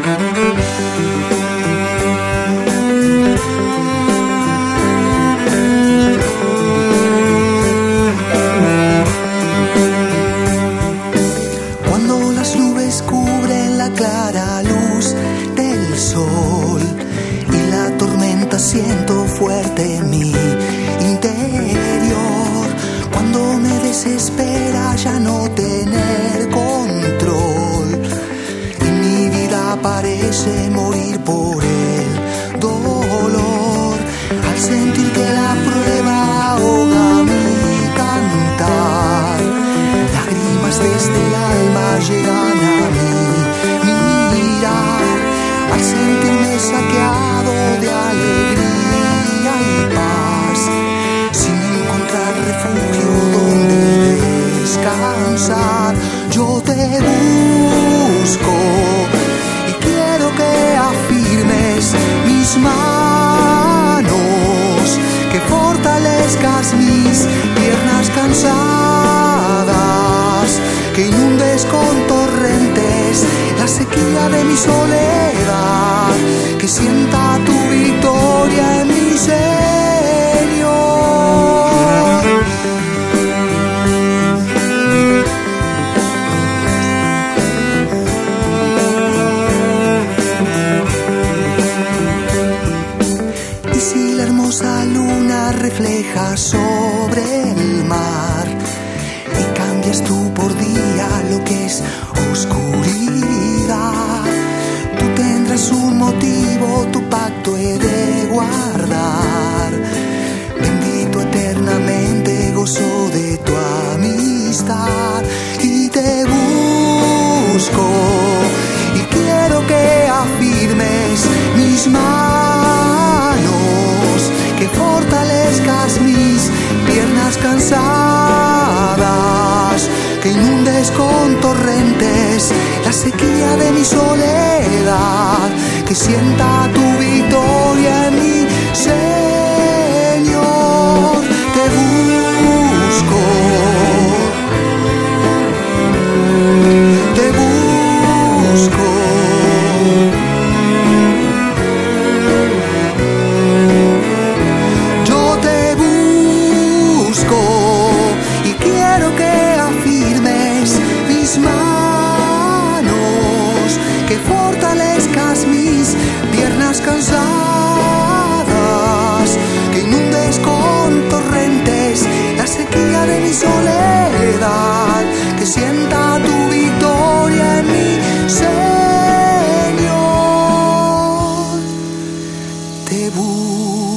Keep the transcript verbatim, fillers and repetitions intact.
Cuando las nubes cubren la clara luz del sol y la tormenta siento fuerte en mi interior, cuando me desespera ya no tener control y mi vida parece morir por el dolor, al sentir que la prueba ahoga mi cantar, lágrimas desde el alma llegan a mi mirar, al sentirme saqueado de alegría y paz, sin encontrar refugio donde descansar. Yo te busco y quiero que afirmes mis manos, que fortalezcas mis piernas cansadas, que inundes con torrentes la sequía de mi soledad, que sienta tu victoria en mi Señor. Y si la hermosa luna refleja sobre el mar y cambias tú por día lo que es oscuridad, tú tendrás un motivo, tu pacto he de guardar. Bendito eternamente, gozo de tu amistad. Y te busco y quiero que afirmes mis manos, que fortalezcas mis piernas cansadas, que inundes con torrentes la sequía de mi soledad, que sienta tu victoria en mi Señor. Te busco, te busco. Yo te busco y quiero que afirmes mis manos, que fortalezcas mis piernas cansadas, que inundes con torrentes la sequía de mi soledad, que sienta tu victoria en mi Señor. Te busco.